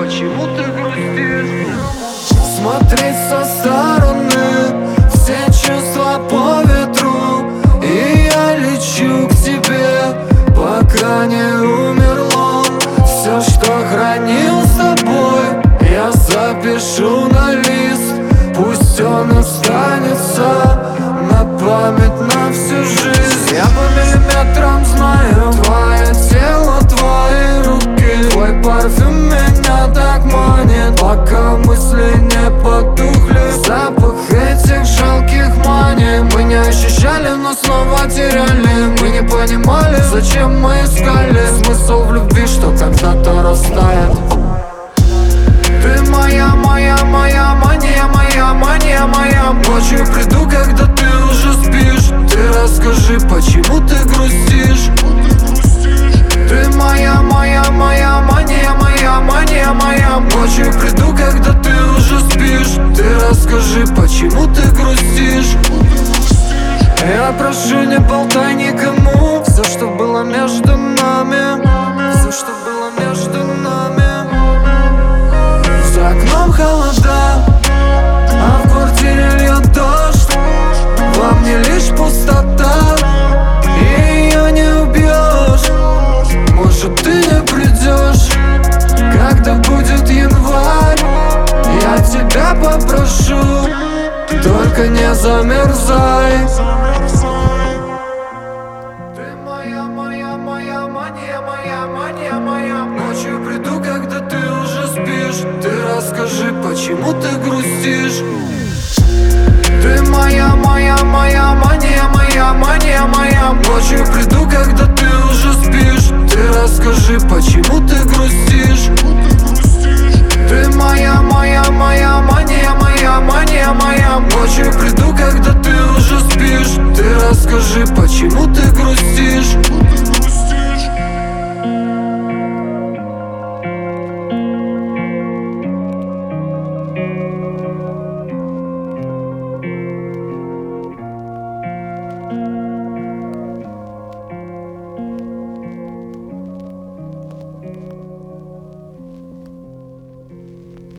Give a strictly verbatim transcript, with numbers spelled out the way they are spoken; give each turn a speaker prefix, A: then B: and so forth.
A: почему ты грустишь?
B: Смотреть со стороны, все чувства по ветру, и я лечу к тебе, пока не умерло. Все, что хранил с тобой, я запишу на лист. Пусть он останется на память на всю жизнь. Я по миллиметрам знаю твое тело, твои руки, твой парфюм меня так манит, пока мысли не потухли. Запах этих жалких маний мы не ощущали, но снова теряли. Мы не понимали, зачем мы искали смысл в любви, что когда-то растает. Ты моя, моя, моя мания, моя мания, моя. Ночью приду, когда ты уже спишь. Ты расскажи, почему ты грустишь? Ты моя, моя, моя мания, моя мания, моя. Ночью приду, когда ты уже спишь. Ты расскажи, почему ты грустишь? Я прошу, не болтай никому все, что было между нами, все, что было между нами. За окном холода, а в квартире льет дождь. Во мне лишь пустота, и ее не убьешь. Может, ты не придешь, когда будет январь. Я тебя попрошу, только не замерзай. Ты моя, моя, моя мания, моя мания, моя. Ночью приду, когда ты уже спишь. Ты расскажи, почему ты грустишь? Ты моя, моя, моя мания, моя мания, моя. Ночью приду,